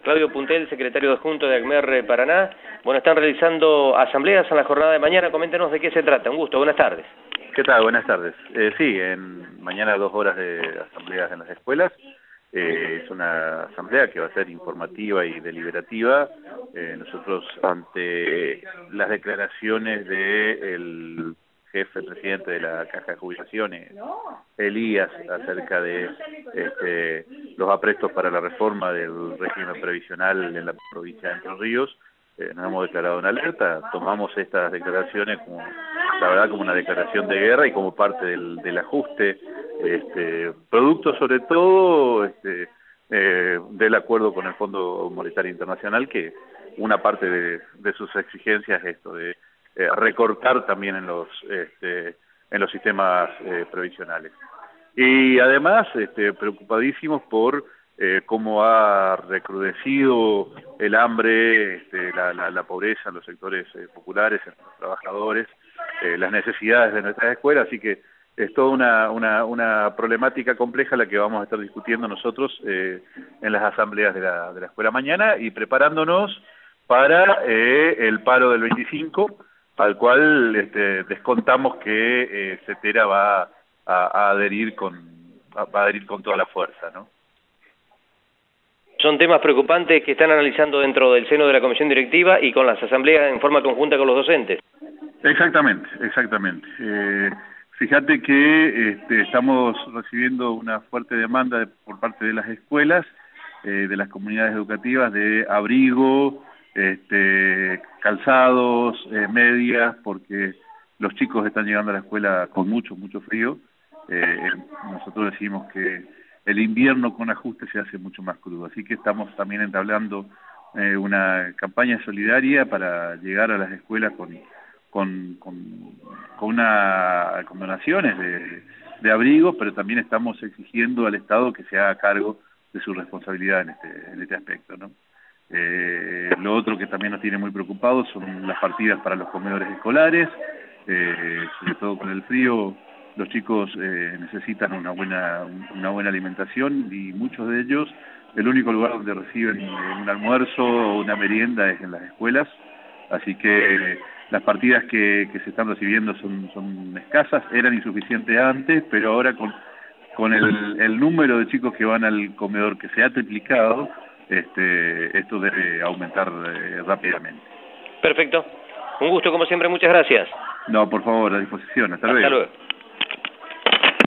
Claudio Puntel, secretario adjunto de ACMER Paraná. Bueno, están realizando asambleas en la jornada de mañana. Coméntenos de qué se trata. Un gusto, buenas tardes. ¿Qué tal? Buenas tardes. Sí, mañana 2 horas de asambleas en las escuelas. Es una asamblea que va a ser informativa y deliberativa. Nosotros, ante las declaraciones del jefe presidente de la Caja de Jubilaciones, Elías, acerca de los aprestos para la reforma del régimen previsional en la provincia de Entre Ríos, nos hemos declarado en alerta. Tomamos estas declaraciones como, la verdad, como una declaración de guerra y como parte del ajuste, producto sobre todo del acuerdo con el Fondo Monetario Internacional, que una parte de sus exigencias es esto, de recortar también en los sistemas previsionales. Y además, preocupadísimos por cómo ha recrudecido el hambre, la pobreza en los sectores populares, en los trabajadores, las necesidades de nuestras escuelas, así que es toda una problemática compleja la que vamos a estar discutiendo nosotros en las asambleas de la escuela mañana y preparándonos para el paro del 25, al cual descontamos que CETERA va a adherir con toda la fuerza, ¿no? Son temas preocupantes que están analizando dentro del seno de la comisión directiva y con las asambleas en forma conjunta con los docentes. Exactamente. Fíjate que estamos recibiendo una fuerte demanda por parte de las escuelas, de las comunidades educativas, de abrigo, calzados, medias, porque los chicos están llegando a la escuela con mucho frío. Nosotros decimos que el invierno con ajuste se hace mucho más crudo, así que estamos también entablando una campaña solidaria para llegar a las escuelas con donaciones de abrigos, pero también estamos exigiendo al Estado que se haga cargo de su responsabilidad en este aspecto, ¿no? Lo otro que también nos tiene muy preocupados son las partidas para los comedores escolares, sobre todo con el frío. Los chicos necesitan una buena alimentación y muchos de ellos, el único lugar donde reciben un almuerzo o una merienda es en las escuelas, así que las partidas que se están recibiendo son escasas, eran insuficientes antes, pero ahora con el número de chicos que van al comedor que se ha triplicado, esto debe aumentar rápidamente. Perfecto. Un gusto como siempre, muchas gracias. No, por favor, a disposición. Hasta luego.